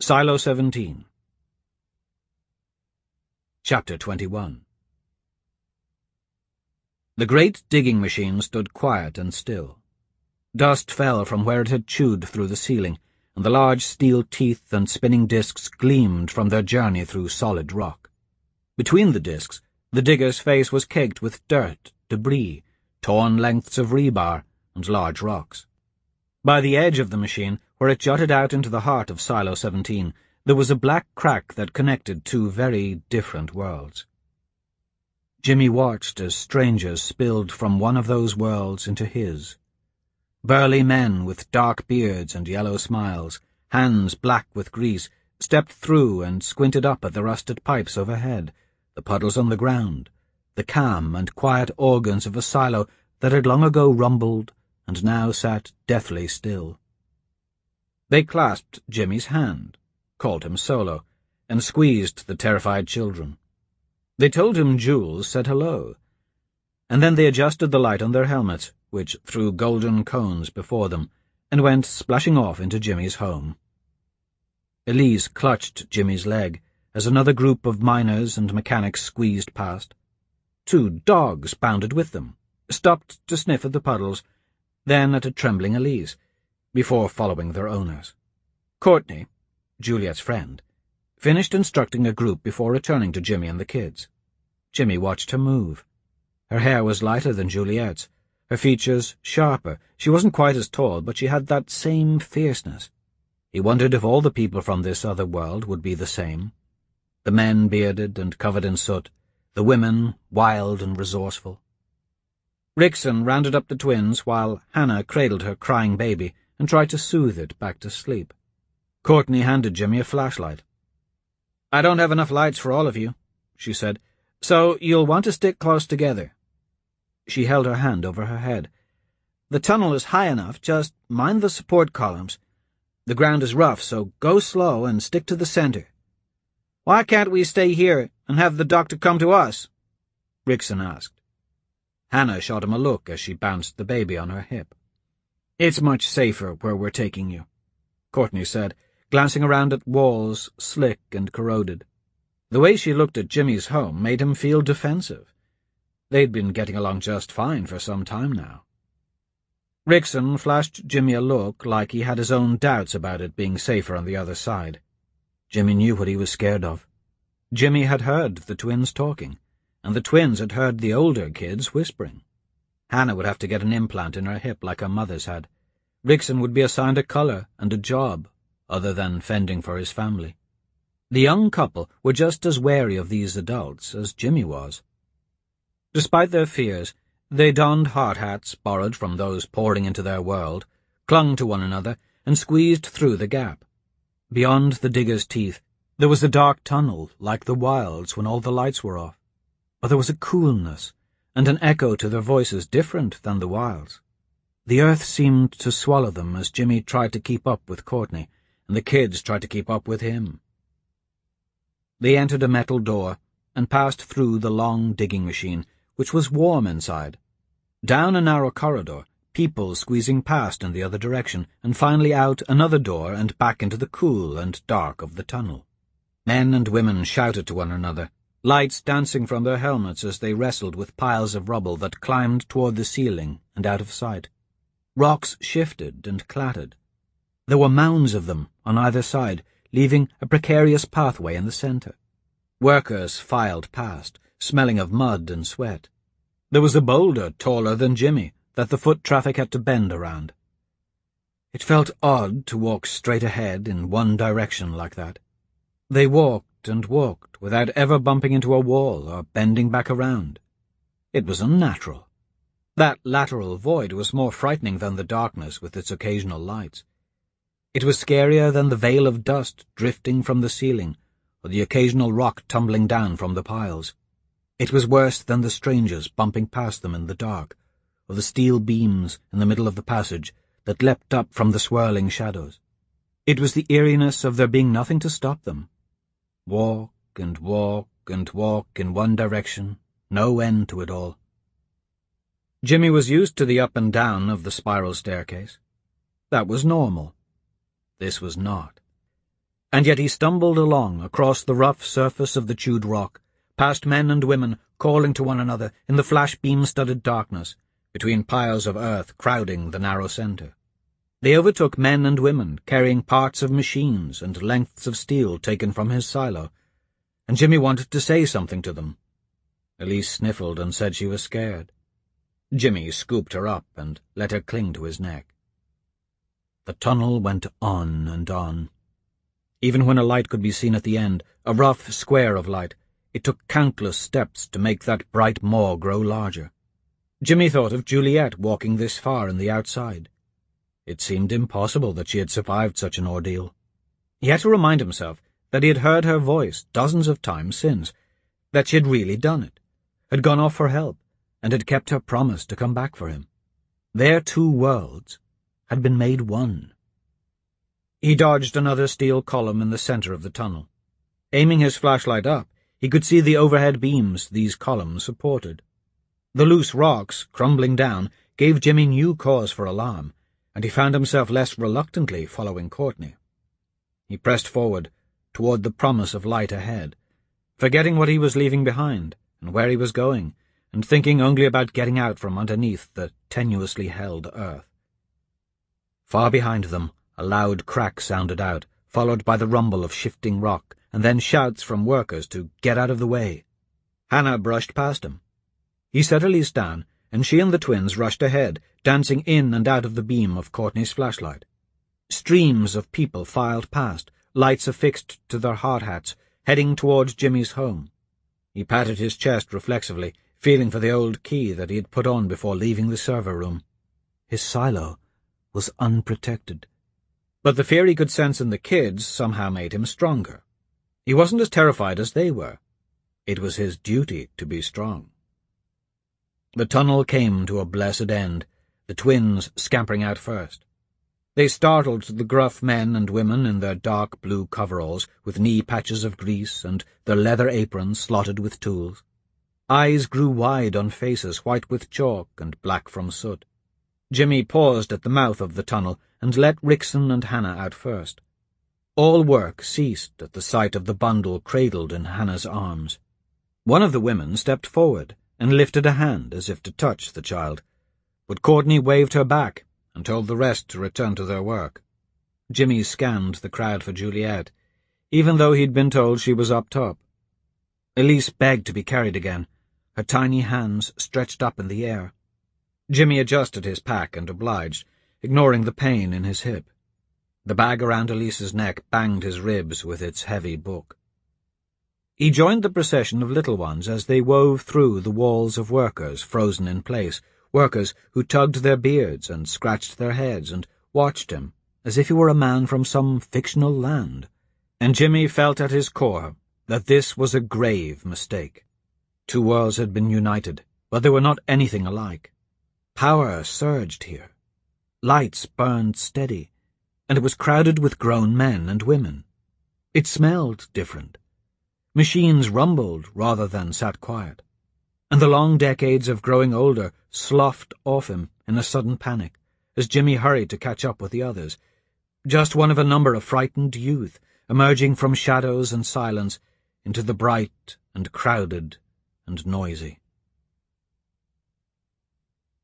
Silo 17. Chapter 21. The great digging machine stood quiet and still. Dust fell from where it had chewed through the ceiling, and the large steel teeth and spinning discs gleamed from their journey through solid rock. Between the discs, the digger's face was caked with dirt, debris, torn lengths of rebar, and large rocks. By the edge of the machine, where it jutted out into the heart of Silo 17, there was a black crack that connected two very different worlds. Jimmy watched as strangers spilled from one of those worlds into his. Burly men with dark beards and yellow smiles, hands black with grease, stepped through and squinted up at the rusted pipes overhead, the puddles on the ground, the calm and quiet organs of a silo that had long ago rumbled and now sat deathly still. They clasped Jimmy's hand, called him Solo, and squeezed the terrified children. They told him Jules said hello, and then they adjusted the light on their helmets, which threw golden cones before them, and went splashing off into Jimmy's home. Elise clutched Jimmy's leg as another group of miners and mechanics squeezed past. Two dogs bounded with them, stopped to sniff at the puddles, then at a trembling Elise, before following their owners. Courtney, Juliet's friend, finished instructing a group before returning to Jimmy and the kids. Jimmy watched her move. Her hair was lighter than Juliet's, her features sharper. She wasn't quite as tall, but she had that same fierceness. He wondered if all the people from this other world would be the same. The men bearded and covered in soot, the women wild and resourceful. Rickson rounded up the twins while Hannah cradled her crying baby and tried to soothe it back to sleep. Courtney handed Jimmy a flashlight. "I don't have enough lights for all of you," she said, "so you'll want to stick close together." She held her hand over her head. "The tunnel is high enough, just mind the support columns. The ground is rough, so go slow and stick to the center." "Why can't we stay here and have the doctor come to us?" Rickson asked. Hannah shot him a look as she bounced the baby on her hip. "It's much safer where we're taking you," Courtney said, glancing around at walls slick and corroded. The way she looked at Jimmy's home made him feel defensive. They'd been getting along just fine for some time now. Rickson flashed Jimmy a look like he had his own doubts about it being safer on the other side. Jimmy knew what he was scared of. Jimmy had heard the twins talking, and the twins had heard the older kids whispering. Hannah would have to get an implant in her hip like her mother's had. Rickson would be assigned a color and a job, other than fending for his family. The young couple were just as wary of these adults as Jimmy was. Despite their fears, they donned hard hats borrowed from those pouring into their world, clung to one another, and squeezed through the gap. Beyond the digger's teeth, there was a dark tunnel like the wilds when all the lights were off, but there was a coolness and an echo to their voices different than the wilds. The earth seemed to swallow them as Jimmy tried to keep up with Courtney, and the kids tried to keep up with him. They entered a metal door and passed through the long digging machine, which was warm inside. Down a narrow corridor, people squeezing past in the other direction, and finally out another door and back into the cool and dark of the tunnel. Men and women shouted to one another, lights dancing from their helmets as they wrestled with piles of rubble that climbed toward the ceiling and out of sight. Rocks shifted and clattered. There were mounds of them on either side, leaving a precarious pathway in the center. Workers filed past, smelling of mud and sweat. There was a boulder taller than Jimmy that the foot traffic had to bend around. It felt odd to walk straight ahead in one direction like that. They walked and walked without ever bumping into a wall or bending back around. It was unnatural. That lateral void was more frightening than the darkness with its occasional lights. It was scarier than the veil of dust drifting from the ceiling or the occasional rock tumbling down from the piles. It was worse than the strangers bumping past them in the dark, or the steel beams in the middle of the passage that leapt up from the swirling shadows. It was the eeriness of there being nothing to stop them. Walk and walk and walk in one direction, no end to it all. Jimmy was used to the up and down of the spiral staircase. That was normal. This was not. And yet he stumbled along across the rough surface of the chewed rock, past men and women calling to one another in the flash-beam-studded darkness, between piles of earth crowding the narrow centre. They overtook men and women carrying parts of machines and lengths of steel taken from his silo, and Jimmy wanted to say something to them. Elise sniffled and said she was scared. Jimmy scooped her up and let her cling to his neck. The tunnel went on and on. Even when a light could be seen at the end, a rough square of light, it took countless steps to make that bright maw grow larger. Jimmy thought of Juliet walking this far in the outside. It seemed impossible that she had survived such an ordeal. He had to remind himself that he had heard her voice dozens of times since, that she had really done it, had gone off for help, and had kept her promise to come back for him. Their two worlds had been made one. He dodged another steel column in the center of the tunnel. Aiming his flashlight up, he could see the overhead beams these columns supported. The loose rocks, crumbling down, gave Jimmy new cause for alarm, and he found himself less reluctantly following Courtney. He pressed forward, toward the promise of light ahead, forgetting what he was leaving behind, and where he was going, and thinking only about getting out from underneath the tenuously held earth. Far behind them, a loud crack sounded out, followed by the rumble of shifting rock, and then shouts from workers to get out of the way. Hannah brushed past him. He set Elise down, and she and the twins rushed ahead, dancing in and out of the beam of Courtney's flashlight. Streams of people filed past, lights affixed to their hard hats, heading towards Jimmy's home. He patted his chest reflexively, feeling for the old key that he had put on before leaving the server room. His silo was unprotected. But the fear he could sense in the kids somehow made him stronger. He wasn't as terrified as they were. It was his duty to be strong. The tunnel came to a blessed end, the twins scampering out first. They startled the gruff men and women in their dark blue coveralls with knee patches of grease and their leather aprons slotted with tools. Eyes grew wide on faces white with chalk and black from soot. Jimmy paused at the mouth of the tunnel and let Rickson and Hannah out first. All work ceased at the sight of the bundle cradled in Hannah's arms. One of the women stepped forward and lifted a hand as if to touch the child, but Courtney waved her back and told the rest to return to their work. Jimmy scanned the crowd for Juliet, even though he'd been told she was up top. Elise begged to be carried again, her tiny hands stretched up in the air. Jimmy adjusted his pack and obliged, ignoring the pain in his hip. The bag around Elise's neck banged his ribs with its heavy book. He joined the procession of little ones as they wove through the walls of workers frozen in place, workers who tugged their beards and scratched their heads and watched him as if he were a man from some fictional land. And Jimmy felt at his core that this was a grave mistake. Two worlds had been united, but they were not anything alike. Power surged here. Lights burned steady, and it was crowded with grown men and women. It smelled different. Machines rumbled rather than sat quiet, and the long decades of growing older sloughed off him in a sudden panic as Jimmy hurried to catch up with the others, just one of a number of frightened youth emerging from shadows and silence into the bright and crowded and noisy.